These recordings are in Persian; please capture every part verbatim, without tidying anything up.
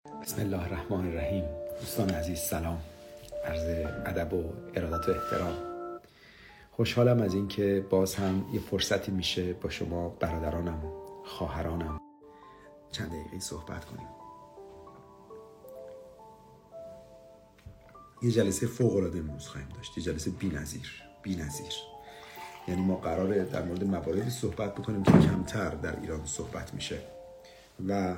بسم الله الرحمن الرحیم. دوستان عزیز سلام، عرض ادب و ارادت و احترام. خوشحالم از این که باز هم یه فرصتی میشه با شما برادرانم، خواهرانم چند دقیقه صحبت کنیم. یه جلسه فوق العاده امروز خواهیم داشت، یه جلسه بی‌نظیر بی‌نظیر. یعنی ما قراره در مورد مواردی صحبت بکنیم که کمتر در ایران صحبت میشه و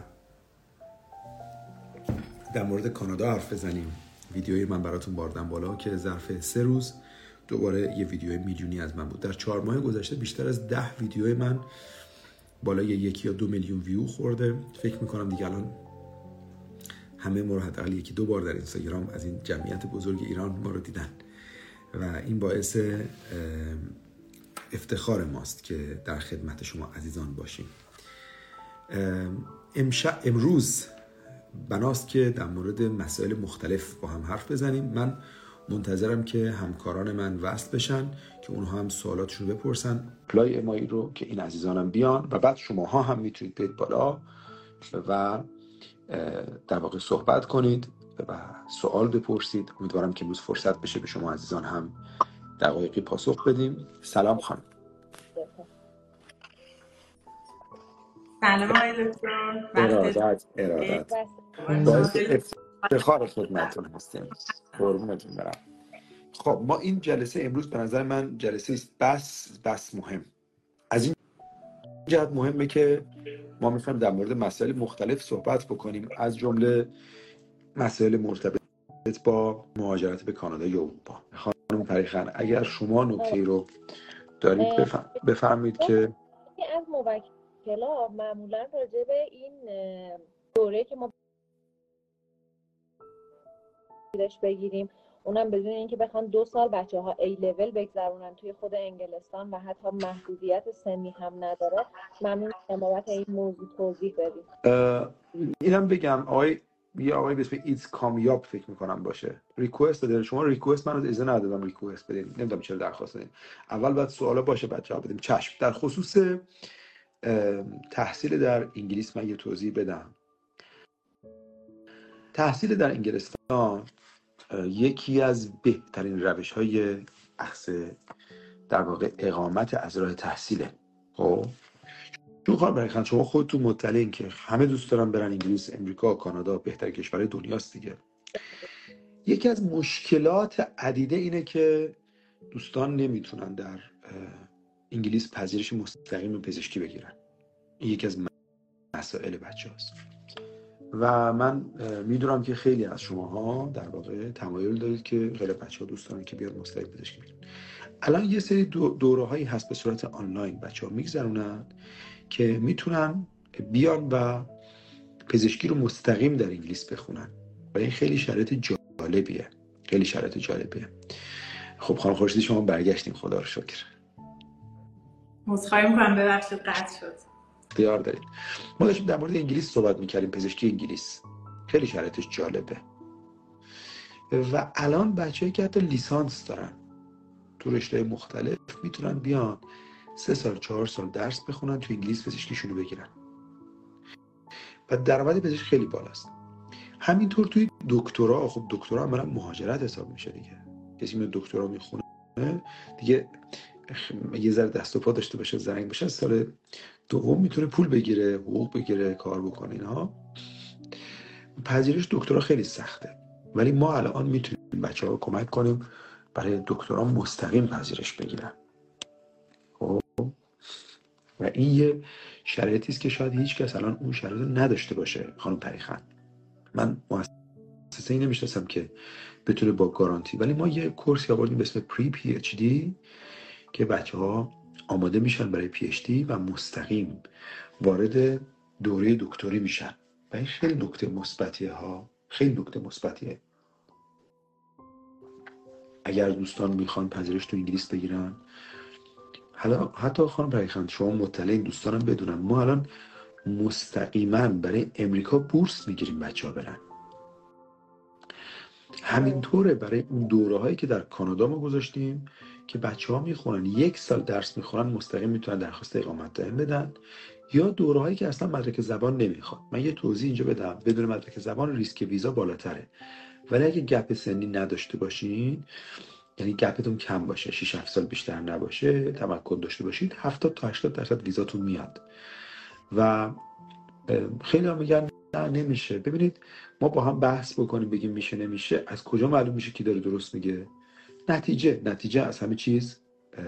در مورد کانادا حرف بزنیم. ویدیوی من براتون باردم بالا که ظرف سه روز دوباره یه ویدیو میلیونی از من بود. در چهار ماه گذشته بیشتر از ده ویدیوی من بالای یکی یا دو میلیون ویو خورده. فکر میکنم دیگه الان همه ما رو حداقل یکی دو بار در اینستاگرام از این جمعیت بزرگ ایران ما رو دیدن و این باعث افتخار ماست که در خدمت شما عزیزان باشیم. امشب امروز بناست که در مورد مسائل مختلف با هم حرف بزنیم. من منتظرم که همکاران من وصل بشن که اونها هم سوالاتشون رو بپرسن، پلای امایی رو که این عزیزانم بیان و بعد شماها هم میتونید برید بالا و در واقع صحبت کنید و سوال بپرسید. امیدوارم که امروز فرصت بشه به شما عزیزان هم دقایقی پاسخ بدیم. سلام خانم. سلام آقای دکتر. ارادت ارادت باعث افتخار خدمتتون هستیم. قربونتون برم. خب ما این جلسه امروز به نظر من جلسه است بس بس مهم. از این جهت مهمه که ما میخوایم در مورد مسائل مختلف صحبت بکنیم، از جمله مسائل مرتبط با مهاجرت به کانادا یا اروپا. خانم پریخان اگر شما نکته‌ای رو دارید بفرمایید. که از موکلا معمولا راجع به این دوره که ما بگیریم، اونم بدون اینکه بخوان دو سال بچه ها ای لول بگذرونن توی خود انگلستان و حتی محدودیت سنی هم نداره، ممنون بابت این موضوع توضیح بدید. اینم بگم آقای یه آقای به اسم ایتس کامیاب فکر میکنم باشه ریکوست داده. شما ریکوست من رو اجازه ندادم ریکوست بدین، نمیدونم چرا درخواست دادین. اول باید سوالا باشه بعد جواب بدیم. چشم. در خصوص تحصیل در انگلیس من یه توضیح بدم. تحصیل در انگلستان یکی از بهترین روش‌های اخذ در واقع اقامت از راه تحصیله. خب چون خانم برخان شما خودتون مطلعین که همه دوست دارن برن انگلیس، امریکا، کانادا، بهترین کشورهای دنیاست دیگه. یکی از مشکلات عدیده اینه که دوستان نمیتونن در انگلیس پذیرش مستقیم پزشکی بگیرن. این یکی از مسائل بچه‌هاست و من میدونم که خیلی از شماها در واقع تمایل دارید که خیلی بچه‌ها دوست دارن که بیاد مستقیم پزشکی بگیرن. الان یه سری دوره‌هایی هست به صورت آنلاین بچه‌ها میگذرونن که میتونن بیان و پزشکی رو مستقیم در انگلیس بخونن و این خیلی شرایط جالبیه. خیلی شرایط جالبیه. خب خانم خورشیدی شما برگشتیم، خدا رو شکر. مصخایی میکنم ببخشید قطع شد. اختیار دارید. ما داشتیم در مورد انگلیس صحبت میکردیم، پزشکی انگلیس خیلی شرایطش جالبه و الان بچه‌ای که حتی لیسانس دارن تو رشته مختلف میتونن بیان سه سال چهار سال درس بخونن تو انگلیس پزشکیشونو بگیرن و درآمد پزشک خیلی بالاست. همینطور توی دکترا، خب دکترا هم برام مهاجرت حساب میشه دیگه. کسی میاد دکترا میخونه دیگه یه ذره دست و پا داشته باشه، زرنگ باشه، سال دوم میتونه پول بگیره، حقوق بگیره، کار بکنه. اینا پذیرش دکترا خیلی سخته ولی ما الان میتونیم بچه‌ها رو کمک کنیم برای دکترا مستقیم پذیرش بگیرن. خب و این یه شرایطی است که شاید هیچ کس الان اون شرایط رو نداشته باشه. خانم پریخان من مؤسسه‌ای نمیشناسم که بتونه با گارانتی، ولی ما یه کورسی آوردیم به اسم پری پی اچ دی که بچه‌ها آماده میشن برای پی اچ دی و مستقیم وارد دوره دکتری میشن و این خیلی نکته مثبتیه ها، خیلی نکته مثبتیه. اگر دوستان میخوان پذیرش تو انگلیس بگیرن، حالا حتی خانم پریخان شما مطلعین دوستانم بدونن ما الان مستقیما برای امریکا بورس میگیریم بچه‌ها برن. همینطوره برای اون دوره هایی که در کانادا ما گذاشتیم که بچه ها میخونن یک سال درس میخونن مستقیم میتونن درخواست اقامت دائم بدن یا دوره‌هایی که اصلا مدرک زبان نمیخواد. من یه توضیح اینجا بدم، بدون مدرک زبان ریسک ویزا بالاتره، ولی اگه گپ سنی نداشته باشین، یعنی گپتون کم باشه، شش هفت سال بیشتر نباشه، تمکن داشته باشید، هفتاد تا هشتاد درصد ویزاتون میاد. و خیلی هم میگن نه نمیشه. ببینید ما با هم بحث بکنیم بگیم میشه نمیشه، از کجا معلوم میشه کی داره درست میگه؟ نتیجه نتیجه از همه چیز اه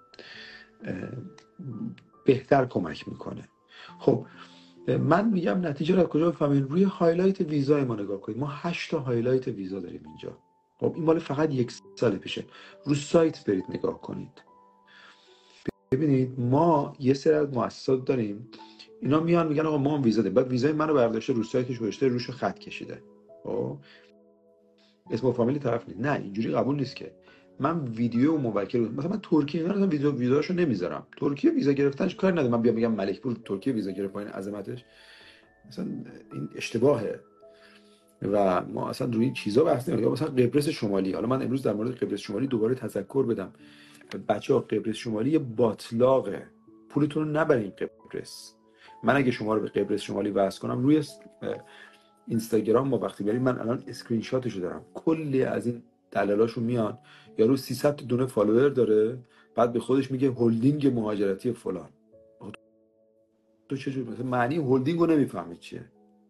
اه بهتر کمک میکنه. خب من میگم نتیجه رو از کجا بفهمین؟ روی هایلایت ویزای ما نگاه کنید. ما هشت تا هایلایت ویزا داریم اینجا. خب این مال فقط یک سال پیشه. رو سایت برید نگاه کنید، ببینید ما یه سری از مؤسسات داریم، اینا میان میگن آقا ما هم ویزا داریم، بعد ویزای منو برداشته رو سایتش گذاشته روش خط کشیده. خب اسم و فامیل طرف نیست. نه اینجوری قبول نیست که. من ویدیو و موکل مثلا من ترکیه اینا رو ویدیو ویدیوهاشو نمیذارم. ترکیه ویزا گرفتنش کار نداره، من بیام میگم ملک پور ترکیه ویزا گرفت پایین عظمتش، مثلا این اشتباهه. و ما اصلا روی این چیزا بحث نمی‌کنیم. مثلا قبرس شمالی، حالا من امروز در مورد قبرس شمالی دوباره تذکر بدم بچه‌ها، قبرس شمالی یه باطلاقه، پولتون رو نبرین قبرس. من اگه شما رو به قبرس شمالی وصل کنم روی اینستاگرام ما وقتی بریم، من الان اسکرین شاتشو دارم، کلی از این دلالاشو میان، یارو سیصد تا دونه فالوور داره، بعد به خودش میگه هلدینگ مهاجرتی فلان. تو چجوری مثلا معنی هلدینگ رو نمیفهمی چیه؟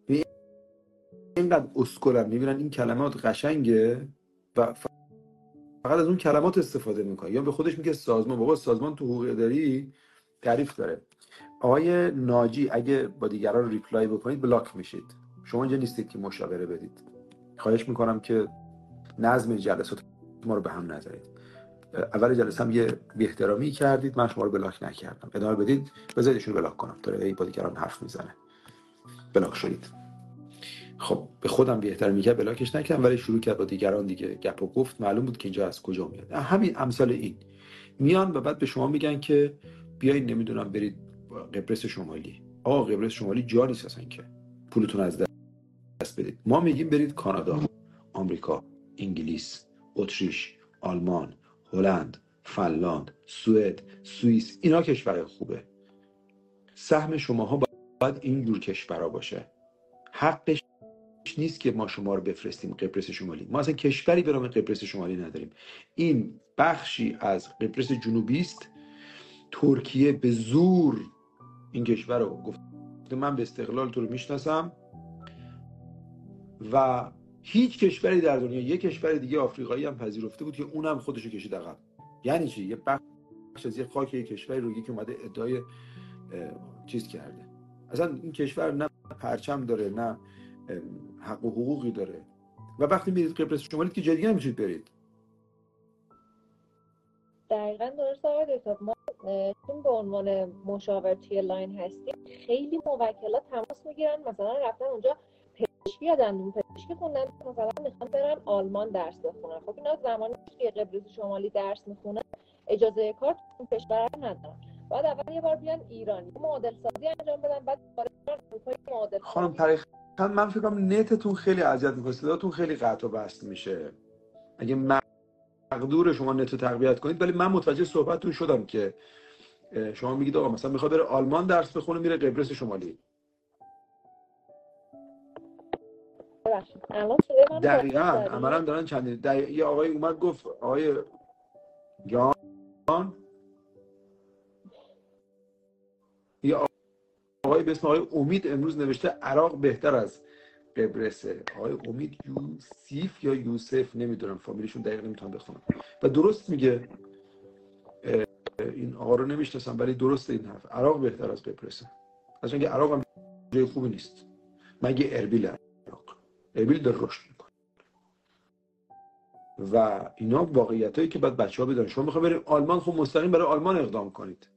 اینقدر اسکلن میبینن این کلمات قشنگه و فقط از اون کلمات استفاده میکنه، یا به خودش میگه سازمان. بابا سازمان تو حقوق اداری تعریف داره. آقای ناجی اگه با دیگران ریپلای بکنید بلاک میشید. شما اینجا نیستید که مشاوره بدید. خواهش میکنم که نظم جلسات ما رو به هم نذارید. اول جلسه هم یه بی‌احترامی کردید، من شما رو بلاک نکردم. ادامه بدید، بذارید ایشون بلاک کنم تا ای با دیگران حرف میزنه. بلاک شدید. خب به خودم بی‌احترامی کرد، بلاکش نکردم، ولی شروع کرد با دیگران دیگه گپ و گفت. معلوم بود که اینجا از کجا میاد. همین امثال این میان و بعد به شما میگن که بیاین نمیدونم برید قبرس شمالی. آقا قبرس شمالی جا نیست اصلا که پولتون از دست بدید. ما میگیم برید کانادا، آمریکا، انگلیس، اتریش، آلمان، هلند، فنلاند، سوئد، سوئیس. اینا کشورهای خوبه. سهم شماها باید این جور کشورها باشه. حقش نیست که ما شما رو بفرستیم قبرس شمالی. ما اصلا کشوری به نام قبرس شمالی نداریم. این بخشی از قبرس جنوبی است. ترکیه به زور این کشور رو گفت من به استقلال تو رو میشناسم و هیچ کشوری در دنیا، یک کشور دیگه آفریقایی هم پذیرفته بود که اونم خودشو کشید عقب. یعنی چی؟ یه بخش از یه خاک یک کشوری رو که اومده ادعای چیز کرده. اصلا این کشور نه پرچم داره نه حق و حقوقی داره. و وقتی میرید قبرس شمالی که جای دیگه نمیتونید برید. دقیقاً درست آقای دکتر. ما چون به عنوان مشاور توی لاین هستیم، خیلی موکلا تماس میگیرن، مثلا رفتن اونجا پزشکی یا دندون پزشکی خوندن، مثلا میخوان برن آلمان درس بخونن. خب اینا زمانی که قبرس شمالی درس میخونن اجازه کار تو اون کشور ندارن. بعد اول یه بار بیان ایران معادل سازی انجام بدن، بعد دوباره برن اروپای معادل سازی. خانم پریخ من فکر کنم نتتون خیلی اذیت میکنه، صداتون خیلی قطع و وصل میشه. اگه مقدور شما نت رو تقویت کنید. ولی من متوجه صحبتتون شدم که شما میگید آقا مثلا میخواد بره آلمان درس بخونه، میره قبرس شمالی. دقیقاً عملاً دارن چندین دقیقا. یه آقای اومد گفت آقای جان یه آقای به اسم آقای امید امروز نوشته عراق بهتر از قبرسه. آقای امید یوسیف یا یوسف نمیدونم فامیلیشون دقیق نمیتونم بخونم و درست میگه. این آقا رو نمیشناسم ولی درسته این حرف. عراق بهتر از قبرسه. اصلا که عراق هم جای خوبی نیست. مگه اربیل عراق. اربیل در رشد میکنه. و اینا واقعیتایی که بعد بچه‌ها بدونن. شما میخواید برید آلمان، خب مستقیم برای آلمان اقدام کنید.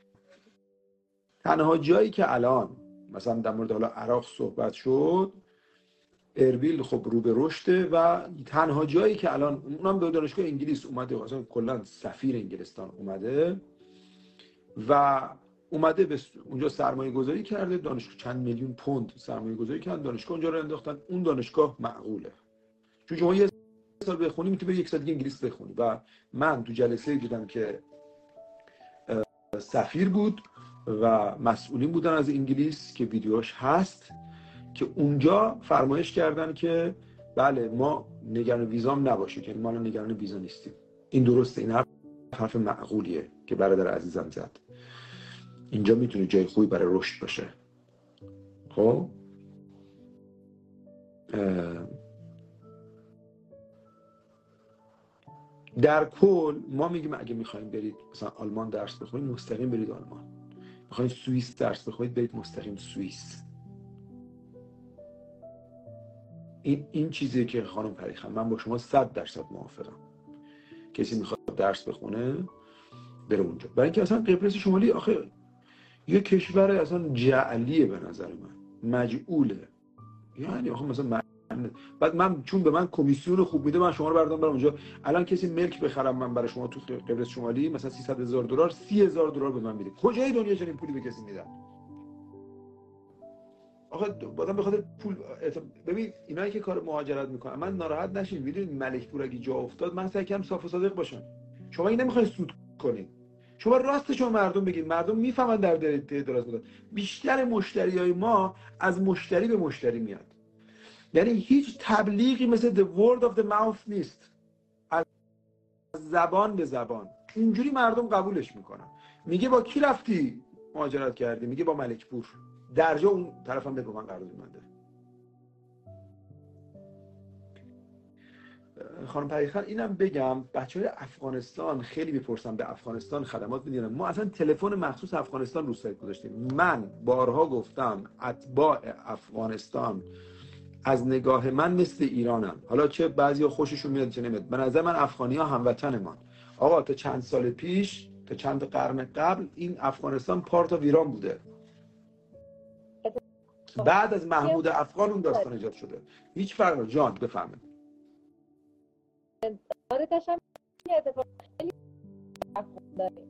تنها جایی که الان مثلا در مورد حالا عراق صحبت شد، اربیل خب رو به رشده و تنها جایی که الان اونم به دانشگاه انگلیس اومده، اصلا کلا سفیر انگلستان اومده و اومده به اونجا سرمایه گذاری کرده. دانشگاه چند میلیون پوند سرمایه گذاری کردن، دانشگاه اونجا رو انداختن. اون دانشگاه معقوله، چون شما یه سال بخونی میتونی یک سال دیگه انگلیس بخونی. و من تو جلسه دیدم که سفیر بود، و مسئولین بودن از انگلیس که ویدیوش هست که اونجا فرمایش کردن که بله ما نگران ویزام نباشید، یعنی ما نگران ویزا نیستیم. این درسته، این حرف حرف معقولیه که برادر عزیزم زد. اینجا میتونه جای خوبی برای رشد باشه. خب در کل ما میگیم اگه میخواین برید مثلا آلمان درس بخونید مستقیم برید آلمان، میخواین سوئیس درس بخونید برید مستقیم سوئیس. این این چیزیه که خانم پریخان من با شما صد درصد موافقم. کسی میخواد درس بخونه بره اونجا، برای اینکه اصلا قبرس شمالی آخه یه کشور اصلا جعلیه به نظر من، مجعوله. یعنی آخه مثلا من بعد من چون به من کمیسیون خوب میده من شما رو بردارم برم اونجا. الان کسی ملک بخرم من برای شما تو قبرس شمالی مثلا سیصد هزار دلار سی هزار دلار به من میده. کجای دنیا چنین پولی به کسی میدن؟ آخه بازم به خاطر پول. ببین اینایی که کار مهاجرت میکنن من ناراحت نشین، میدونید ملک پور اگه جا افتاد من سعی کردم صاف و صادق باشم. شما این نمیخواید سود کنید، شما راستش رو مردم بگید، مردم میفهمن در دراز مدت. بیشتر مشتریای ما از مشتری به مشتری میاد، یعنی هیچ تبلیغی مثل the word of the mouth نیست، از زبان به زبان. اینجوری مردم قبولش میکنن. میگه با کی رفتی مهاجرت کردی؟ میگه با ملک پور. درجا اون طرفم به من قرارداد منده. خانم پریخان اینم بگم بچهای افغانستان خیلی میپرسن به افغانستان خدمات میدن. ما اصلا تلفن مخصوص افغانستان رو سایت گذاشتیم. من بارها گفتم اتباع افغانستان از نگاه من مثل ایرانن. حالا چه بعضیا خوششون میاد چه نمیاد، به نظر من افغانی‌ها هموطنمان. آقا تا چند سال پیش، تا چند قرن قبل این افغانستان پارت آف ایران بوده. بعد از محمود افغان اون داستان ایجاد شده. هیچ فرق جان بفهمید. آره داشتم یه اتفاق خیلی داریم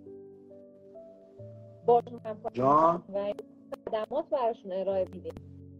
باشون هم جان و خدمات براشون ارائه میدیم.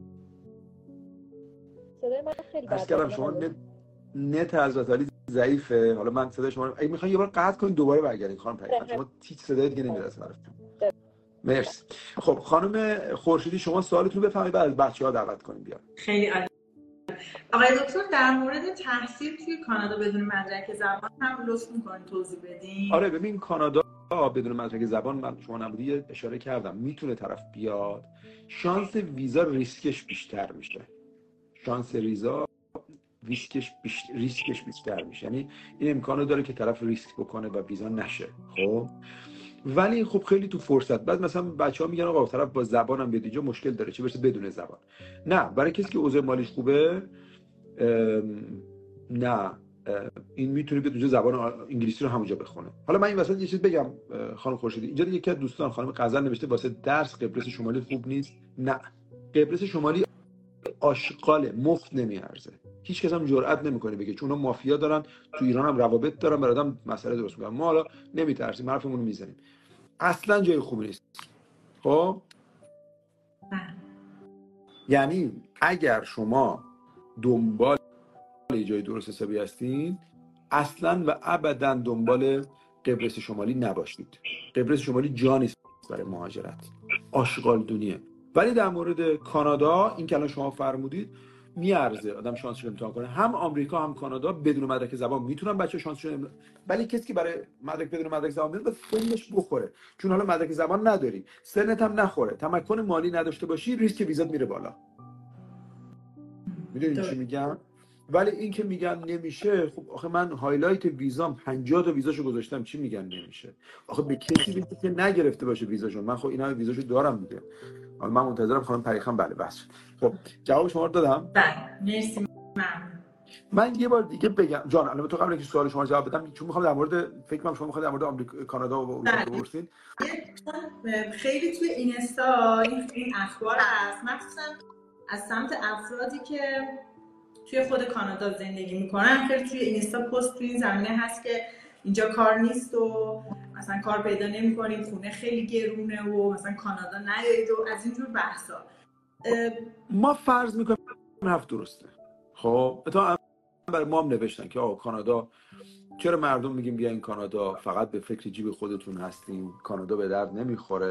صدای من خیلی بس کردم شما نت نت حضرت علی ضعیفه. حالا من صدای شما اگه میخواین یه بار قطع کنین دوباره برگردین خانم پریخان، شما هیچ صدای دیگه نمیاد از طرفتون. مرسی. خب خانم خورشیدی شما سوالتون رو بفرمایید بعد از بچه‌ها دعوت کنیم بیان. خیلی عالی. آقای دکتر در مورد تحصیل توی کانادا بدون مدرک زبان هم لطف می‌کنید توضیح بدین؟ آره ببین کانادا بدون مدرک زبان من شما نبودی اشاره کردم میتونه طرف بیاد، شانس ویزا ریسکش بیشتر میشه. شانس ویزا ریسکش بیشتر ریسکش بیشتر میشه، یعنی این امکانو داره که طرف ریسک بکنه و ویزا نشه. خب ولی خب خیلی تو فرصت بعد مثلا بچه‌ها میگن آقا طرف با زبانم بیاد اینجا مشکل داره چه برسه بدون زبان. نه برای کسی که اوضاع مالیش خوبه نه این میتونه بیاد اونجا زبان انگلیسی رو همونجا بخونه. حالا من این وسط یه چیز بگم خانم خورشیدی، اینجا یکی از دوستان خانم غزل نوشته واسه درس قبرس شمالی خوب نیست. نه قبرس شمالی آشغال مفت نمیارزه. هیچ کس هم جرئت نمیکنه بگه چون اونها مافیا دارن تو ایران هم روابط دارن برای آدم مسئله درست میکنن. ما حالا نمیترسیم حرفمون رو میزنیم. اصلا جای خوبی نیست. خب یعنی اگر شما دنبال جای درست حسابی هستین اصلا و ابدا دنبال قبرس شمالی نباشید. قبرس شمالی جا نیست برای مهاجرت، آشغال دونیه. ولی در مورد کانادا این که الان شما فرمودید میارزه آدم شانسش رو امتحان کنه. هم آمریکا هم کانادا بدون مدرک زبان میتونن بچه شانسش رو امتحان، ولی کسی که برای مدرک بدون مدرک زبان میاد سنش بخوره، چون حالا مدرک زبان نداری، سنت هم نخوره، تمکن مالی نداشته باشی، ریسک ویزات میره بالا. میدونید چی میگم؟ ولی این که میگن نمیشه، خب آخه من هایلایت ویزام پنجاه تا ویزاشو گذاشتم، چی میگن نمیشه؟ آخه به کسی بگید که نگرفته باشه ویزاشو. من خب اینا ویزاشو دارم میگم. حالا من منتظرم خانم پریخان. بله بس. خب جواب شما رو دادم؟ بله مرسی. ممنون. من یه بار دیگه بگم جان، الان تو قبل اینکه سوال شما جواب بدم چون میخوام در مورد فکر کنم شما میخواید در مورد آمریکا کانادا و اروپا بپرسید. خیلی توی اینستا این اخبار هست مخصوصا از سمت افرادی که توی خود کانادا زندگی میکنن، خیلی توی اینستا پست توی این زمینه هست که اینجا کار نیست و مثلا کار پیدا نمی‌کنید، خونه خیلی گرونه و مثلا کانادا نیایید و از اینجور بحثا. ما فرض میکنیم حرف درسته. خب تا برای ما هم نوشتن که آقا کانادا، چرا مردم میگیم بیاین کانادا، فقط به فکر جیب خودتون هستین، کانادا به درد نمیخوره.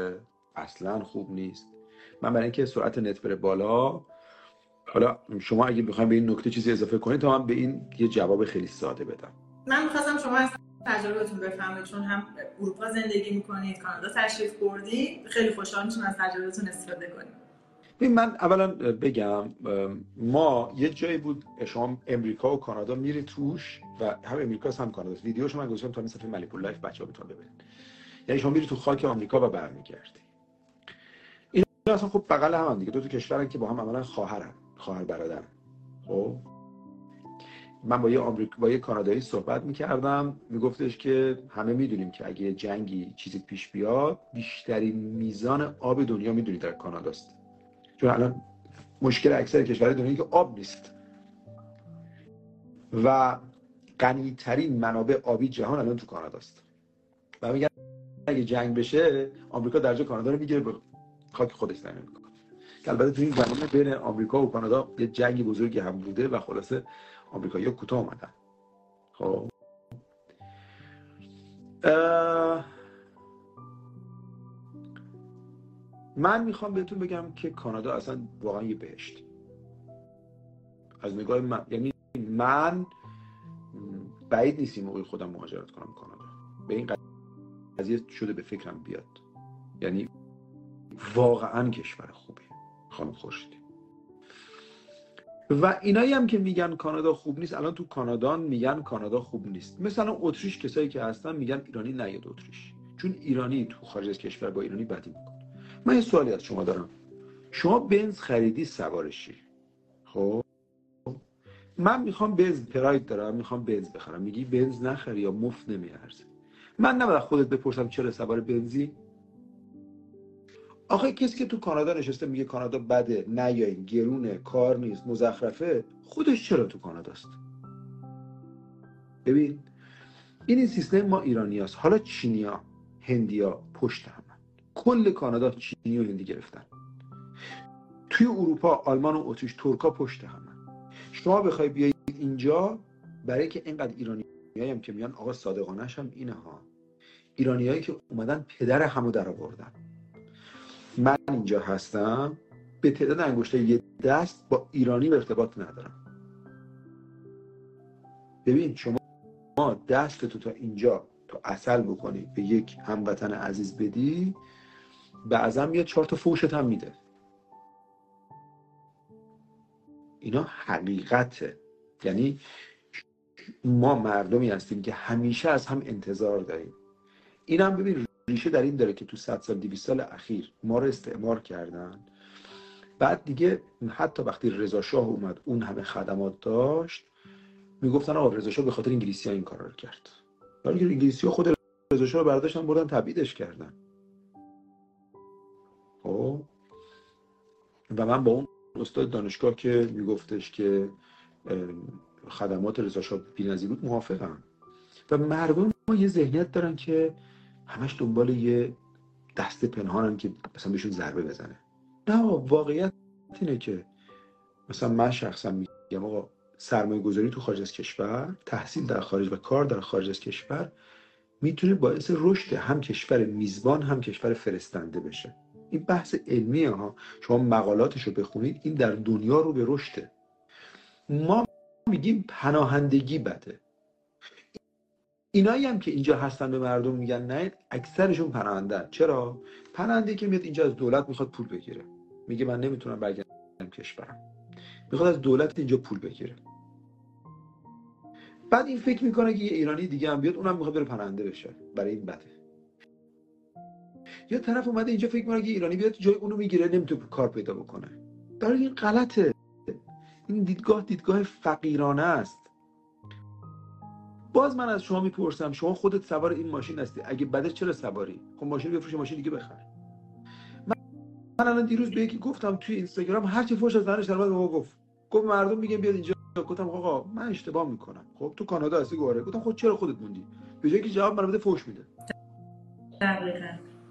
اصلا خوب نیست. من برای اینکه سرعت نت بره بالا، حالا شما اگه بخواید به این نکته چیزی اضافه کنید تا من به این یه جواب خیلی ساده بدم. من می‌خواستم شما از تجربه‌تون بفهمید، چون هم اروپا زندگی می‌کنید، کانادا تشریف بردید، خیلی خوشحال میشم از تجربه‌تون استفاده کنیم. ببین من اولا بگم ما یه جایی بود شما امریکا و کانادا میری توش و هم امریکا هم کانادا، ویدیوشو من گذاشتم تا این صفحه ملیپول لایف بچه‌ها میتونن ببینن. یعنی شما میری تو خاک آمریکا و برمیگردی. این اصلا خب بغل هم, هم دیگه، دو تا کشورن که با هم عملاً خواهرن، خواهر برادرن. خب من با یه آمریکا با یه کانادایی صحبت می‌کردم، میگفتش که همه میدونیم که اگه جنگی چیزی پیش بیاد بیشترین میزان آب دنیا میدونی در کاناداست. چون الان مشکل اکثر کشورهای دنیا که آب نیست و غنی‌ترین منابع آبی جهان الان تو کاناداست. و میگن اگه جنگ بشه آمریکا درجا کانادا رو میگیره به خاک خودش زمین میکنه. که البته تو این زمینه بین آمریکا و کانادا یه جنگ بزرگی هم بوده و خلاصه آمریکایی‌ها کوتاه اومدن. خب من میخوام بهتون بگم که کانادا اصلا واقعا یه بهشت از نگاه من. یعنی من بعید نیست این موقع خودم مهاجرت کنم کانادا. به این قضیه شده به فکرم بیاد. یعنی واقعا کشور خوبی خانم خورشیدی. و اینایی هم که میگن کانادا خوب نیست، الان تو کانادا میگن کانادا خوب نیست. مثلا اتریش کسایی که هستن میگن ایرانی نیاد اتریش، چون ایرانی تو خارج از کشور با ایرانی بدی میکنه. من یه سوالی از شما دارم، شما بنز خریدی سوارشی، خب من میخوام بنز پراید دارم میخوام بنز بخرم، میگی بنز نخری یا مفت نمیارزه. من نباید خودت بپرسم چرا سوار بنزی؟ آخه کسی که تو کانادا نشسته میگه کانادا بده، نیاین، گرونه، کار نیست، مزخرفه، خودش چرا تو کاناداست؟ ببین این این سیستم ما ایرانیاست. حالا چینیا، هندیا پشت هم، کل کانادا چینی و هندی گرفتن. توی اروپا آلمان و اتریش ترکا پشت هم. شما بخوای بیای اینجا برای که اینقدر ایرانیایی هم که میان، آقا صادقانه‌اش هم اینه ها، ایرانیایی که اومدن پدر همو در آوردن. من اینجا هستم به تعداد انگشته یه دست با ایرانی به ارتباط ندارم. ببین شما دست تو تا اینجا تا عسل بکنی به یک هموطن عزیز بدی، بعضا یه چهار تا فوشت هم میده. اینا حقیقته. یعنی ما مردمی هستیم که همیشه از هم انتظار داریم. این هم ببین ریشه در این داره که تو صد سال دویست سال اخیر ما رو استعمار کردن. بعد دیگه حتی وقتی رضا شاه اومد اون همه خدمات داشت، میگفتن آقا رضا شاه به خاطر انگلیسی‌ها این کارا رو کرد. ولی انگلیسی‌ها خود رضا شاه رو برداشتن بردن تبعیدش کردن. خب و من با اون استاد دانشگاه که میگفتش که خدمات رضا شاه بی‌نظیر بود موافقم. و مردم ما یه ذهنیت دارن که همش دنبال یه دست پنهانن که مثلا بهشون ضربه بزنه. نه، واقعیت اینه که مثلا من شخصا میگم آقا سرمایه گذاری تو خارج از کشور، تحصیل در خارج و کار در خارج از کشور میتونه باعث رشد هم کشور میزبان هم کشور فرستنده بشه. این بحث علمیه ها، شما مقالاتشو بخونید، این در دنیا رو به رشده. ما میگیم پناهندگی بده. اینایی هم که اینجا هستن به مردم میگن نه، اکثرشون پناهنده‌ان. چرا؟ پناهنده که میاد اینجا از دولت میخواد پول بگیره، میگه من نمیتونم برگردم کشورم، میخواد از دولت اینجا پول بگیره. بعد این فکر میکنه که یه ایرانی دیگه هم بیاد اونم میخواد بره پناهنده بشه، برای این بده. یا طرف اومده اینجا فکر میکنه که ایرانی بیاد جای اونو میگیره، نمیتونه کار پیدا بکنه. برای این غلطه. این دیدگاه دیدگاه فقیرانه است. باز من از شما میپرسم، شما خودت سوار این ماشین هستی، اگه بده چرا سواری؟ خب ماشین بفروش، ماشین دیگه بخر. من من الان دیروز به یکی گفتم توی اینستاگرام، هر چی فوش از زنش در اومد به ما گفت گفت مردم میگن بیاد اینجا. گفتم آقا من اشتباه میکنم. خب تو کانادا هستی گوره. گفتم خب چرا خودت موندی؟ به جایی که جواب منو بده فوش میده. دقیقاً.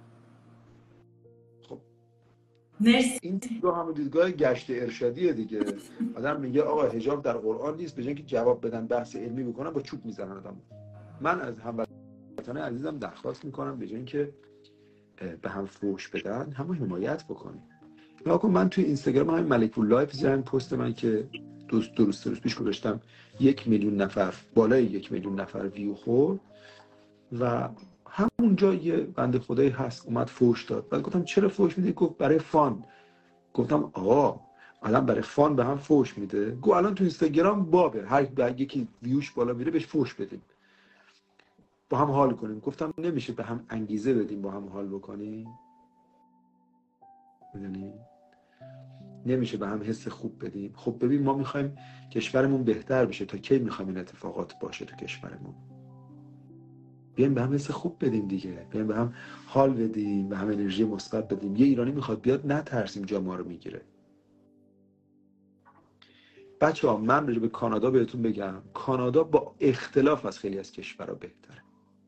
خب مرسی. این دیدگاه هم دیدگاه گشت ارشادیه دیگه. آدم میگه آقا حجاب در قرآن نیست، به جایی که جواب بدن بحث علمی بکنن با چوب میزنن آدمو. من از هموطنان عزیزم درخواست میکنم به جای اینکه به هم فوش بدن، همه حمایت بکنیم. نگاه کن، من توی اینستاگرام همین ملک پور لایف زدم پست من که دوست درست روز پیش گذاشتم یک میلیون نفر، بالای یک میلیون نفر ویو خورد و همونجا یه بنده خدایی هست اومد فوش داد. بعد گفتم چرا فوش میدی؟ گفت برای فان. گفتم آقا الان برای فان به هم فوش میده؟ گفت الان تو اینستاگرام بابه، هر یکی ویوش بالا میره بهش فوش بدیم، با هم حال کنیم. گفتم نمیشه به هم انگیزه بدیم با هم حال بکنیم؟ میدونی؟ نمیشه به هم حس خوب بدیم؟ خب ببین ما میخوایم کشورمون بهتر بشه، تا کی میخوایم این اتفاقات باشه تو کشورمون؟ بیایم به هم حس خوب بدیم دیگه، بیایم به هم حال بدیم، به هم انرژی مثبت بدیم. یه ایرانی میخواد بیاد نترسیم جا ما رو میگیره. بچه‌ها من راجع به کانادا بهتون بگم، کانادا با اختلاف از خیلی از کشورها بهتره.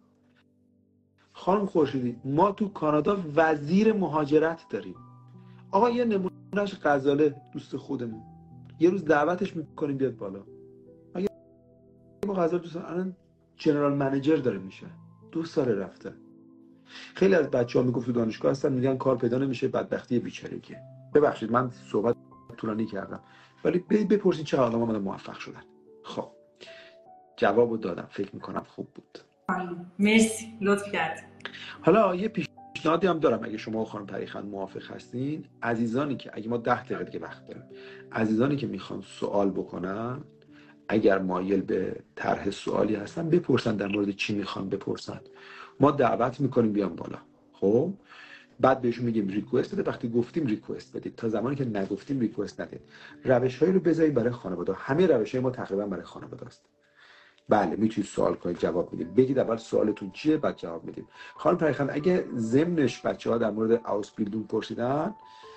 خانم خورشیدی ما تو کانادا وزیر مهاجرت داریم. آقا یه نمونهش غزاله دوست خودمون، یه روز دعوتش میکنیم بیاد بالا. اگه ما غزاله دوست الان جنرال منیجر داره میشه، دو سال رفته. خیلی از بچه‌ها میگفت تو دانشگاه هستن میگن کار پیدا نمیشه، بدبختی بیچارگی. ببخشید من صحبت طولانی کردم، ولی بپرسید چه آدم‌ها من موفق شدن. خب جوابو دادم، فکر میکنم خوب بود. مرسی، لطف کردید. حالا یه پیشنهادی هم دارم، اگه شما خانم پریخان موافق هستین، عزیزانی که اگه ما ده دقیقه دیگه وقت داریم، عزیزانی که میخوان سوال بکنن، اگر مایل به طرح سوالی هستن بپرسن، در مورد چی میخوان بپرسن، ما دعوت میکنیم بیان بالا. خب بعد بهشون میگیم ریکوست بده، وقتی گفتیم ریکوست بدید، تا زمانی که نگفتیم ریکوست ندید. روش‌هایی رو بذارید برای خانواده، همه روش‌های ما تقریبا برای خانواده است. بله میتونید سوال کنید جواب میدیم، بگید اول سوالتون چیه بعد جواب میدیم. خانم پریخان اگه ضمنش بچه‌ها در مورد اوسبیلدونگ پرسیدن،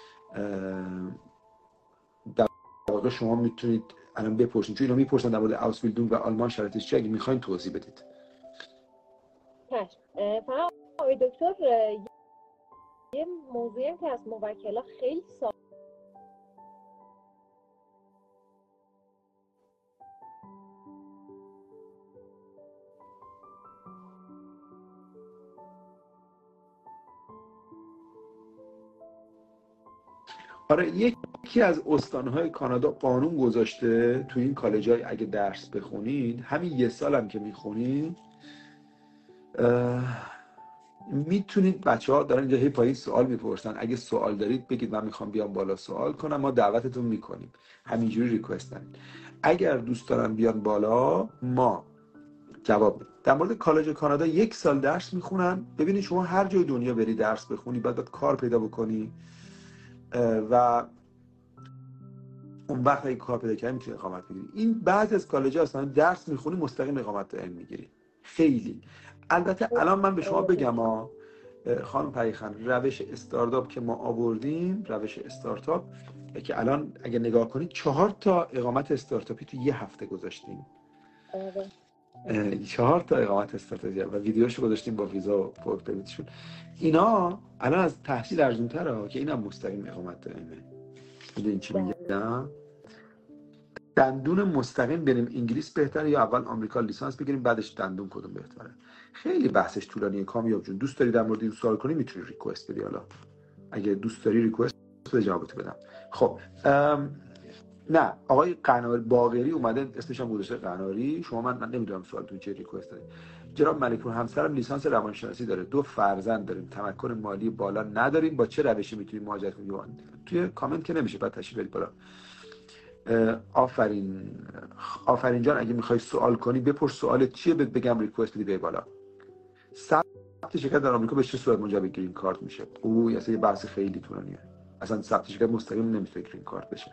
در واقع شما میتونید الان بپرسید، چون اینا میپرسن در مورد اوسبیلدونگ و آلمان شرایطش چیه، اگه میخواین توضیح بدید. چشم. فقط آقای دکتر یه موضوعی هم که از موکلا خیلی سوال آره یکی از استانهای کانادا قانون گذاشته تو این کالج‌های اگه درس بخونید، همین یه سال هم که میخونید میتونید، بچه ها دارن اینجا هی پایی سوال میپرسن، اگه سوال دارید بگید من میخوام بیام بالا سوال کنم، ما دعوتتون میکنیم، همینجوری ریکوست ندید. اگر دوست دارن بیان بالا ما جواب میدیم. در مورد کالج کانادا یک سال درس میخونن. ببینید شما هر جای دنیا بری درس بخونی بعد باید کار پیدا بکنی و اون وقت اگه کار پیدا کردی میتونی اقامت بگیری. این بعضی از کالج‌ها اصلا درس میخونی مستقیم اقامت دائم میگیری. خیلی البته الان من به شما بگم ها خانم پریخان، روش استارتاپ که ما آوردیم، روش استارتاپ که الان اگه نگاه کنید چهار تا اقامت استارتاپی تو یه هفته گذاشتیم. چهار تا اقامت استارتاپی و ویدیوشو گذاشتیم با ویزا و ورک پرمیتشون. اینا الان از تحصیل ارزان‌تره که اینم مستقیم اقامت دائمه. میدونین چی میگم؟ دندون مستقیم بریم انگلیس بهتره یا اول آمریکا لیسانس بگیریم بعدش دندون کدوم بهتره؟ خیلی بحثش طولانیه. کامیاب جون دوست داری در مورد این سوال کنی میتونی ریکوست بدی، حالا اگه دوست داری ریکوست بده جوابتو بدم. خب نه آقای قناری باقری اومده اسمش هم گذاشته قناری، شما من نمیدونم سوالتون چیه، ریکوست دارید. جناب ملک پور همسرم لیسانس روانشناسی داره، دو فرزند داریم، تمکن مالی بالا نداریم، با چه روشی میتونیم مهاجرت کنیم؟ توی کامنت که نمیشه، بعد تشریح بدید بالا. آفرین آفرین جان، اگه میخوای سوال کنی بپرس سوالت چیه، بهت بگم ریکوست بدی به بالا. ثبت شرکت در آمریکا به چه صورت منجر به گرین کارت میشه؟ او اصلا یه بحث خیلی طولانیه، اصلا ثبت شرکت مستقیم نمیتونه گرین کارت بشه.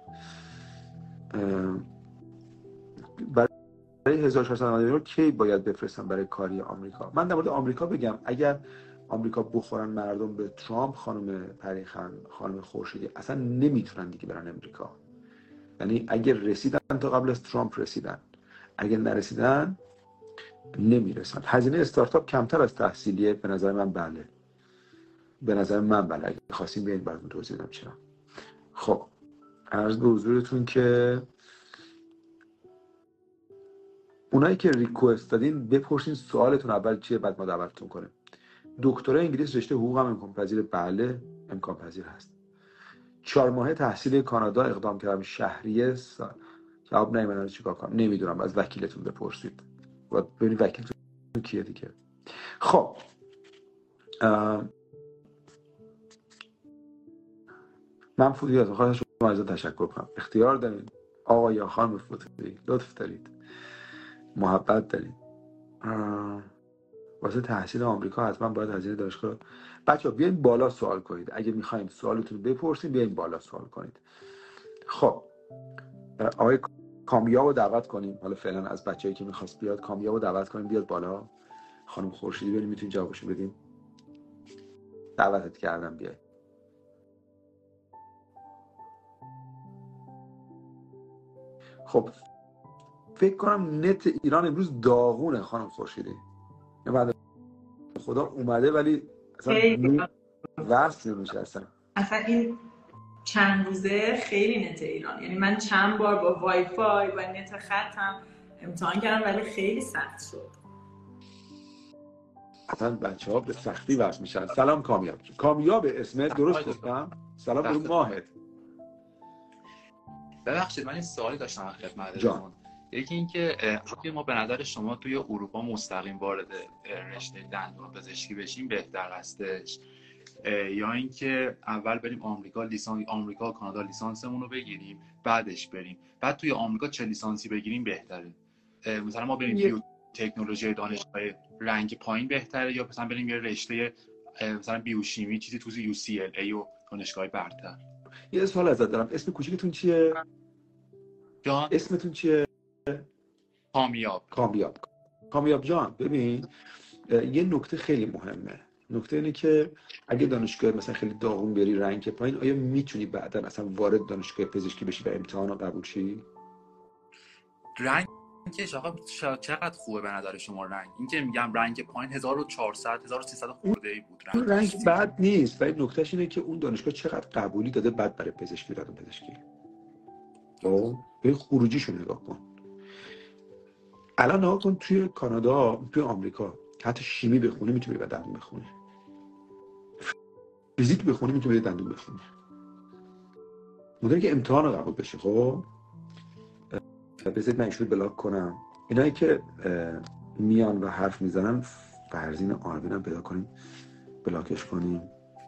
برای هزار و چهارصد و نود یورو کی باید بفرستم برای کاری آمریکا؟ من در مورد آمریکا بگم، اگر آمریکا بخورن مردم به ترامپ، خانم پریخان، خانم خورشیدی اصلا نمیتونن دیگه برن آمریکا. یعنی اگر رسیدن تا قبل از ترامپ رسیدن، اگر نرسیدن نمیرسن. هزینه استارتاپ کمتر از تحصیلیه به نظر من. بله به نظر من بله، اگه خواستیم بیاید براتون توضیح بدم چرا. خب عرض به حضورتون که اونایی که ریکوست دادین بپرسین سوالتون اول چیه، بعد ما دعوتتون کنیم. دکترای انگلیس رشته حقوق هم امکان پذیر؟ بله امکان پذیر هست. چهار ماه تحصیل کانادا اقدام کردم شهریه سال. جواب نمیدونم چیکار کنم، نمیدونم، از وکیلتون بپرسید و ببینید وکیلتون کیه دیگه. خب من فوتی از خواهد شما از تشکر کنم. اختیار دارید آقا یا خانم فوتی، لطف دارید، محبت دارید. واسه تحصیل آمریکا حتما باید هزینه دانشگاه. بچه‌ها بیاین بالا سوال کنید، اگه میخوایم سوالتون رو بپرسید بیاین بالا سوال کنید. خب آقای کامیاب رو دعوت کنیم، حالا فعلا از بچه‌ای که میخواست بیاد کامیاب رو دعوت کنیم بیاد بالا. خانم خورشیدی ببینیم میتونید جوابشو بدیم. دعوتت کردم بیای. خب فکر کنم نت ایران امروز داغونه خانم خورشیدی. بعد خدا اومده ولی اصلا وصل نمیشه اصلا. اصلا این چند روزه خیلی نت ایران، یعنی من چند بار با وای فای و نت خطم امتحان کردم ولی خیلی سخت شد. اصلا بچه ها به سختی وصل میشن. سلام کامیاب. کامیاب اسمت درست گفتم؟ سلام برو ماهت. ببخشید من این سوالی داشتم خدمتتون. یکی اینکه اگه ما به نظر شما توی اروپا مستقیم وارد رشته دندون پزشکی بشیم بهتر هستش، یا اینکه اول بریم آمریکا لیسانس آمریکا کانادا لیسانسمون رو بگیریم بعدش بریم، بعد توی آمریکا چه لیسانسی بگیریم بهتره؟ مثلا ما بریم بیو تکنولوژی دانشگاه رنگ پایین بهتره، یا مثلا بریم یه رشته مثلا بیوشیمی چیزی تو یو سی ال ای و دانشگاه برتر؟ یه سوال ازت دارم، اسم کوچیکتون چیه؟ جان اسمتون چیه؟ کامیاب. کامیاب. کامیاب جان ببین یه نکته خیلی مهمه. نکته اینه که اگه دانشگاه مثلا خیلی داغون بری رنگ پایین، آیا میتونی بعدا اصلا وارد دانشگاه پزشکی بشی و امتحان رو قبول شی؟ رنگ که آقا چقدر خوبه به نظر شما رنگ؟ این که میگم رنگ پایین هزار و چهارصد هزار و سیصد خورده ای بود رنگ. رنگ بد نیست ولی نکتهش اینه که اون دانشگاه چقدر قبولی داده بعد برای پزشکی دادن پزشکی. خب به خروجیشو نگاه کن. الان نگاه کن توی کانادا، توی آمریکا حتی شیمی بخونی میتونی به دندون بخونی، فیزیک بخونی میتونی به دندون بخونی، مدلی که امتحان رو قبول بشی. خب بذارید من ایشون بلاک کنم. اینایی که میان و حرف میزنن فرزین آربین هم پیدا کنیم بلاکش کنیم.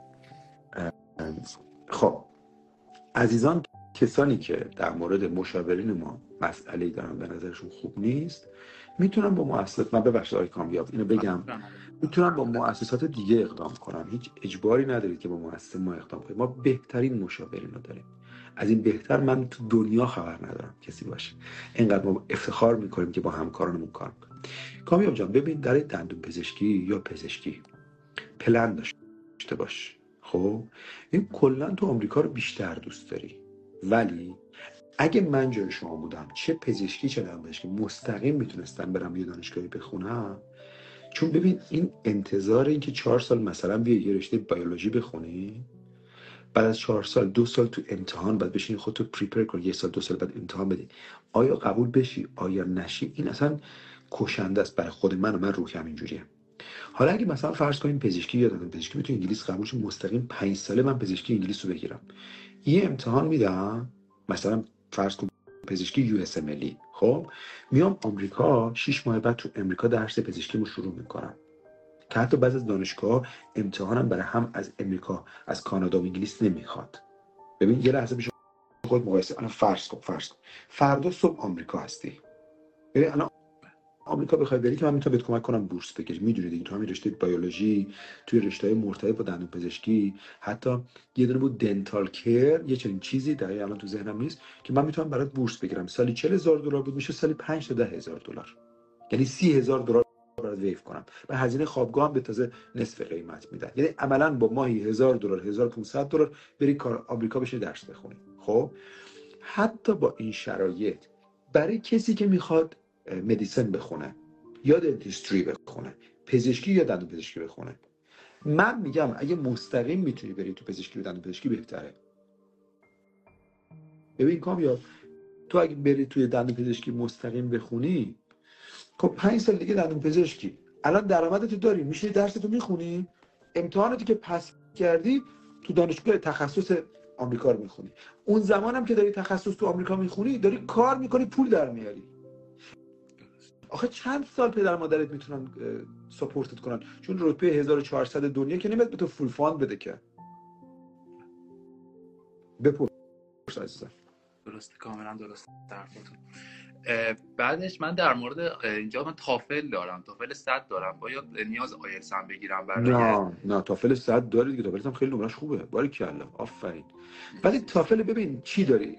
خب عزیزان، کسانی که در مورد مشاورین ما مسئله‌ای دارن به نظرشون خوب نیست میتونن با مؤسسات، من ببخشید آقای کامیاب اینو بگم، میتونن با مؤسسات دیگه اقدام کنن. هیچ اجباری ندارید که با مؤسسه ما اقدام کنید. ما بهترین مشاورین رو داریم. از این بهتر من تو دنیا خبر ندارم کسی باشه. اینقدر ما افتخار میکنیم که با همکارانمون کار میکنیم. کامیاب جان ببین در دندون پزشکی یا پزشکی پلن داشته باش. خب این کلا تو آمریکا رو بیشتر دوست داری، ولی اگه من جای شما بودم چه پزشکی چه دندون پزشکی مستقیم میتونستم برم یه دانشگاهی بخونم. چون ببین این انتظار این که چهار سال مثلا بیای یه رشته بیولوژی بخونی، بعد از چهار سال دو سال تو امتحان بعد بشینی خودتو پریپر کنی، یه سال دو سال بعد امتحان بدی، آیا قبول بشی آیا نشی، این اصلا کشنده است برای خود من و من روحم اینجوریه. حالا اگه مثلا فرض کنیم پزشکی یا دندون پزشکی تو انگلیس قبول شه مستقیم پنج ساله من پزشکی انگلیس رو بگیرم، یه امتحان میدم مثلا فرض کن پزشکی یو اس ام ال. خب میام آمریکا شش ماه بعد تو امریکا درس پزشکیمو شروع میکنم که حتی بعضی از دانشگاه امتحانم برای هم از امریکا از کانادا و انگلیس نمیخواد. ببین یه لحظه بشه خود مقایسه. الان فرض کن فرض کن فردا صبح آمریکا هستی. ببین الان آمریکا بخوای بری که من میتونم بهت کمک کنم بورس بگیری. میدونی دیگه تو همین رشته بیولوژی، توی رشته‌های مرتبط با دندون پزشکی، حتی یه دونه بود دنتال کیر، یه چنین چیزی دقیقاً الان تو ذهنم نیست که من میتونم برات بورس بگیرم. سالی چهل هزار دلار بود، میشه سالی پنج تا ده هزار دلار، یعنی سی هزار دلار برات ویف کنم. و هزینه خوابگاه هم به تازه نصف قیمت میدن. یعنی عملاً با ماهی هزار دلار هزار و پانصد دلار بری کار آمریکا بشین درس بخونی. خب حتی با این شرایط برای کسی که میخواد مدیسن بخونه یا دنتیستری بخونه، پزشکی یا دندون پزشکی بخونه، من میگم اگه مستقیم میتونی بری تو پزشکی و دندون پزشکی بهتره. ببین کامیاب تو اگه بری توی دندون پزشکی مستقیم بخونی، خب پنج سال دیگه دندون پزشکی الان درآمدتو داری، میشه درستو میخونی، امتحاناتی که پس کردی تو دانشگاه تخصص آمریکا رو میخونی. اون زمانم که داری تخصص تو آمریکا میخونی داری کار میکنی، پول در میاری. آخه چند سال پدر مادرت میتونن ساپورتت کنن؟ چون رتبه هزار و چهارصد دنیا که نمیاد به تو فول فاند بده که. بپرس عزیزم. درسته، کاملا درسته حرفتون. بعدش من در مورد اینجا من تافل دارم، تافل صد دارم، باید نیاز آیلتس هم بگیرم برای؟ نه نه تافل صد داری دیگه، تافل هم خیلی نمرش خوبه، باریکلا، آفرین. ولی تافل ببین چی داری؟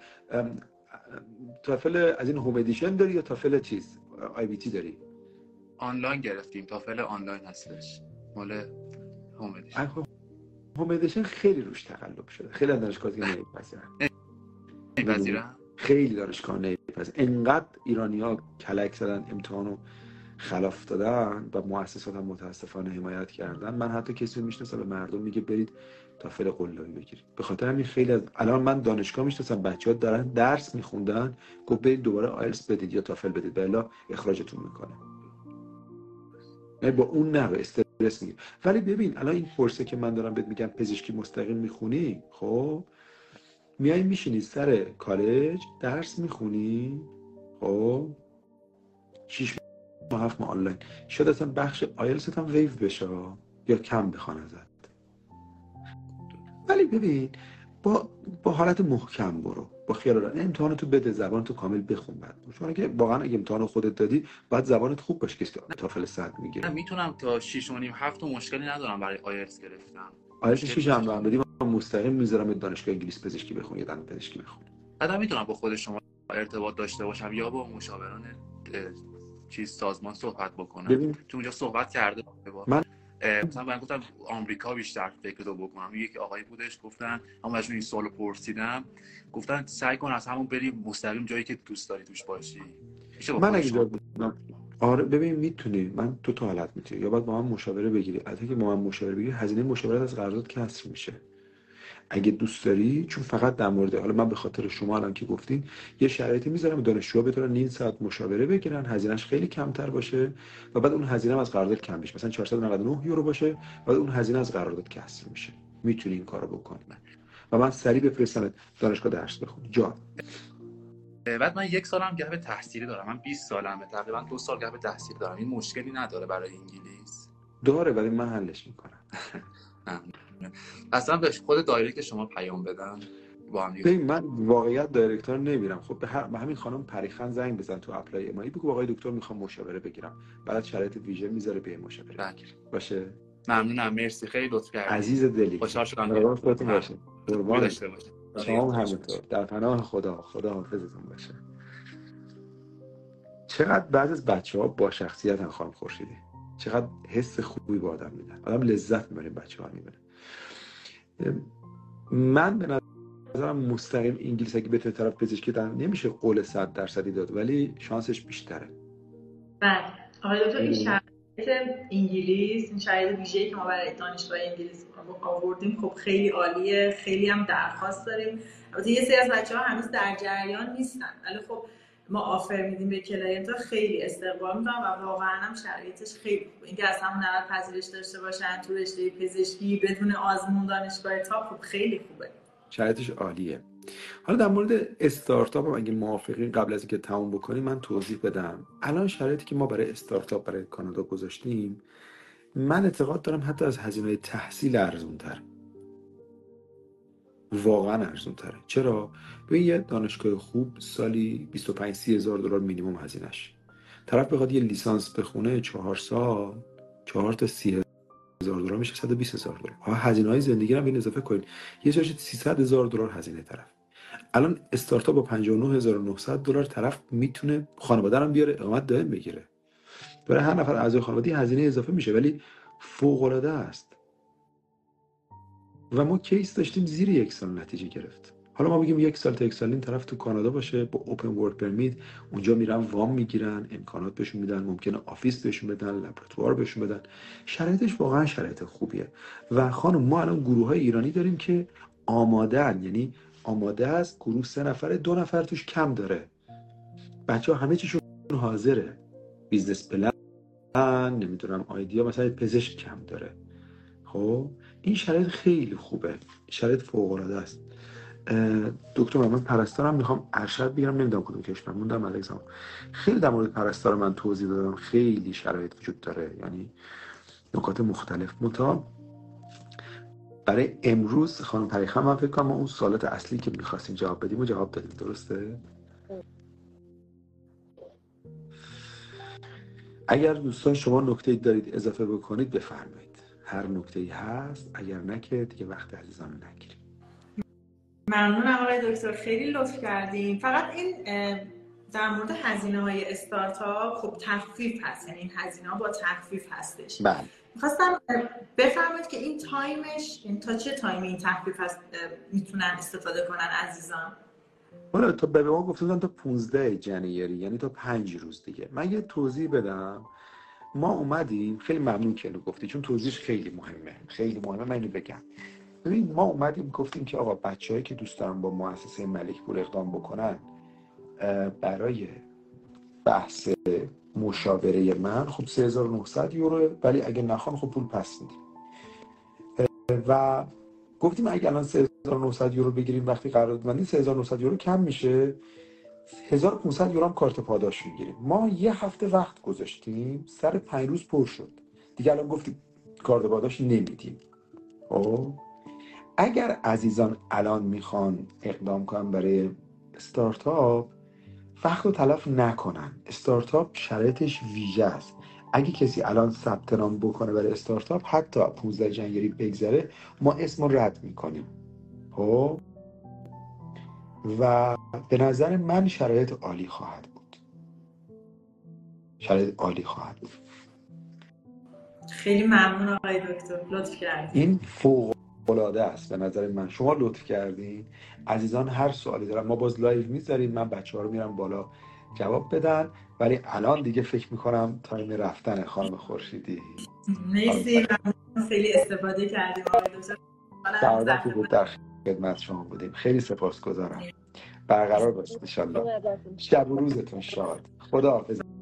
تافل از این هوم ادیشن داری یا تافل چیز آی بی تی داری؟ آنلاین گرفتیم، تافل آنلاین هستش مال هوم ادیشن. هوم ادیشن خیلی روش تقلب شده، خیلی از دانشگاه‌ها دیگه نمیپذیرن. نمیپذیرن؟ خیلی دانشگاه نمیپذیرن. انقدر ایرانی‌ها کلک زدن، امتحانو خلاف دادن و مؤسسات هم متاسفانه حمایت کردن. من حتی کسی رو میشناسم به مردم میگه برید تافل قلابی بگیرید. به خاطر همین خیلی از الان من دانشگاه میشناسم بچه‌ها دارن درس میخوندن، گفت برید دوباره آیلتس بدید یا تافل بدید، والا اخراجتون میکنه. نه با اون نه استرس میگیره. ولی ببین الان این کورسه که من دارم بهت میگم پزشکی مستقیم میخونی، خب میای میشینی سر کالج درس میخونی، خب شش ماه هفت ماه آنلاین، شاید اصلا بخش آیلتس هم ویو بشه یا کم بخوان ازت. ولی ببین با با حالت محکم برو، با خیال راحت امتحاناتو بده، زبانتو کامل بخون. بعد چون اگه واقعا اگه امتحان خودت دادی باید زبانت خوب باشه که تافل صد میگیره. من میتونم تا شش و نیم هفت و مشکلی ندارم برای آیلتس گرفتم. آیلتس شش هم رو بدی من مستقیم میذارم دانشگاه انگلیس پزشکی بخونی یا دندون پزشکی بخونی. بعدم میتونم با خود شما ارتباط داشته باشم یا با مشاوران چیز سازمان صحبت بکنم؟ ببین چون اونجا صحبت کرده با من مثلا من گفتم آمریکا بیشتر فکر رو بکنم. یک آقایی بودش گفتن، اما ازشون این سوالو پرسیدم، گفتن سعی کن از همون بری مستقیم جایی که دوست داری توش باشی. میشه با من اگه شما؟ بودم آره ببین میتونی، من تو تا حالت میتونی، یا باید با من مشاوره بگیری. البته که با من مشاوره بگیری هزینه مشاورت از قرارداد کسر میشه. اگه دوست داری، چون فقط در مورد حالا من به خاطر شما الان که گفتین یه شرایطی میذارم دانشجوها بتونن نیم ساعت مشاوره بگیرن، هزینهش خیلی کمتر باشه و بعد اون هزینه از قرارداد کم بشه، مثلا چهارصد و نود و نه یورو باشه، بعد اون هزینه از قرارداد کسر میشه. میتونی این کارو بکنی و من سریع بفرستمت دانشگاه درس بخونی. جا بعد من یک سالم گپ تحصیلی دارم، من بیست سالمه، تقریبا دو سال گپ تحصیلی دارم. این مشکلی نداره برای انگلیس؟ داره ولی من حلش میکنم. اصلا به خود دایرکت شما پیام بدم با هم دیگه؟ ببین من واقعیت دایرکتور نمیرم. خب به هر همین خانم پریخان زنگ بزن تو اپلای امایی، بگو آقای دکتر میخوام مشاوره بگیرم، بعد شرایط ویژه میذاره به مشاوره بگیر. باشه ممنونم، مرسی، خیلی لطف کردید عزیز دلی. خوشحال شدم. قربان خودتون باشه. قربان داشته باشید. شما هم همینطور. در پناه خدا. خدا حافظتون باشه. چقدر بعضی از بچه‌ها با شخصیتن خانم خورشیدی، چقدر حس خوبی به آدم میدن، آدم لذت میبره بچه‌ها میبینه. من به نظرم مستقیم انگلیس اگه بتونه طرف پزشکی دادن نمیشه قول صد درصدی داد، ولی شانسش بیشتره. بله آقای دکتر، این شرایط انگلیس، این شرایط ویژه‌ای که ما برای دانشگاه انگلیس آوردیم خب خیلی عالیه، خیلی هم درخواست داریم. البته یه سری از بچه‌ها هنوز در جریان نیستن، ولی خب ما آفر میدیم به کلاینت‌ها، خیلی استقبال می‌کنن و واقعا هم شرایطش خیلی خوبه. اینکه اصلا نرد پذیرش داشته باشن تو رشته پزشکی بدون آزمون دانشگاه تاپ خب خیلی خوبه. شرایطش عالیه. حالا در مورد استارتاپ هم اگه موافقین قبل از اینکه تموم بکنیم من توضیح بدم. الان شرایطی که ما برای استارتاپ برای کانادا گذاشتیم، من اعتقاد دارم حتی از هزینه تحصیل ارزون‌تر. واقعا ارزون‌تره. چرا؟ ببین یه دانشگاه خوب سالی بیست و پنج سی هزار دلار مینیمم هزینه‌اش. طرف بخواد یه لیسانس بخونه چهار سال، چهار تا سی هزار دلار میشه صد و بیست هزار دلار. ها هزینه‌های زندگی رو هم اضافه کنید. یه جاش سیصد هزار دلار هزینه طرف. الان استارتاپ با پنجاه و نه هزار و نهصد دلار طرف میتونه خانواده رو بیاره اقامت دائم بگیره. برای هر نفر اعضای خانواده هزینه اضافه میشه ولی فوق‌العاده است. و ما کیس داشتیم زیر یک سال نتیجه گرفت. حالا ما بگیم یک سال تا یک سال این طرف تو کانادا باشه با اوپن ورک پرمیت، اونجا میرن وام میگیرن، امکانات بهشون میدن، ممکنه آفیس بهشون بدن، لابراتوار بهشون بدن. شرایطش واقعا شرایط خوبیه. و خانم ما الان گروه‌های ایرانی داریم که آماده‌ان، یعنی آماده است، گروه سه نفره، دو نفر توش کم داره. بچه‌ها همه چیشون حاضره. بیزنس پلن نمیدونم آیدیا مثلا پزشک کم داره. خب این شرایط خیلی خوبه، شرایط فوق العاده است. دکتر من پرستارم میخوام ارشد بگیرم، نمیدونم کدوم کشور موندم الکسام. خیلی در مورد پرستار من توضیح دادم، خیلی شرایط وجود داره، یعنی نکات مختلف. متا برای امروز خانم پریخا من فکر کنم ما اون سوالات اصلی که میخواستیم جواب بدیم و جواب دادیم، درسته؟ اگر دوستان شما نکته‌ای دارید اضافه بکنید بفرمایید، هر نکته‌ای هست، اگر نه که دیگه وقت عزیزان رو نگیریم. ممنونم آقای دکتر، خیلی لطف کردیم. فقط این در مورد هزینه‌های استارتاپ خب تخفیف هست، یعنی این هزینه‌ها با تخفیف هستش. بله. می‌خواستم بفرمایید که این تایمش، این تا چه تایمی این تخفیف هست میتونن استفاده کنن عزیزان؟ والا تا به ما گفتن تا پانزده ژانویه، یعنی تا پنج روز دیگه. من یه توضیح بدم. ما اومدیم، خیلی ممنون که اینو گفتی چون توضیحش خیلی مهمه، خیلی مهمه، من اینو بگم. ببین ما اومدیم گفتیم که آقا بچه‌هایی که دوست دارن با مؤسسه ملک پور اقدام بکنن برای بحث مشاوره من خب سه هزار و نهصد یورو، ولی اگه نخوان خب پول پس میدیم. و گفتیم اگه الان سه هزار و نهصد یورو بگیریم وقتی قراردادبندی سه هزار و نهصد یورو کم میشه، هزار و پانصد یورو هم کارت پاداش میگیریم. ما یه هفته وقت گذاشتیم، سر پنج روز پر شد دیگه. الان گفتیم کارت پاداش نمیدیم. خب اگر عزیزان الان میخوان اقدام کنن برای استارتاپ، وقت رو تلف نکنن. استارتاپ شرایطش ویژه است. اگه کسی الان ثبت نام بکنه برای استارتاپ، حتی پانزده ژانویه بگذره ما اسم رو رد میکنیم. خب و به نظر من شرایط عالی خواهد بود، شرایط عالی خواهد بود. خیلی ممنون آقای دکتر، لطف کردید. این فوق العاده است به نظر من. شما لطف کردین. عزیزان هر سوالی دارن ما باز لایو میذاریم، من بچه‌ها رو میرم بالا جواب بدن، ولی الان دیگه فکر میکنم تایم رفتن خانم خورشیدی. مرسی، ممنون، خیلی استفاده کردیم آقای دکتر. سعادتی بود در خدمت شما بودیم، خیلی سپاسگزارم. برقرار باشید ان شاء الله. شب و روزتون شاد. خدا حافظ.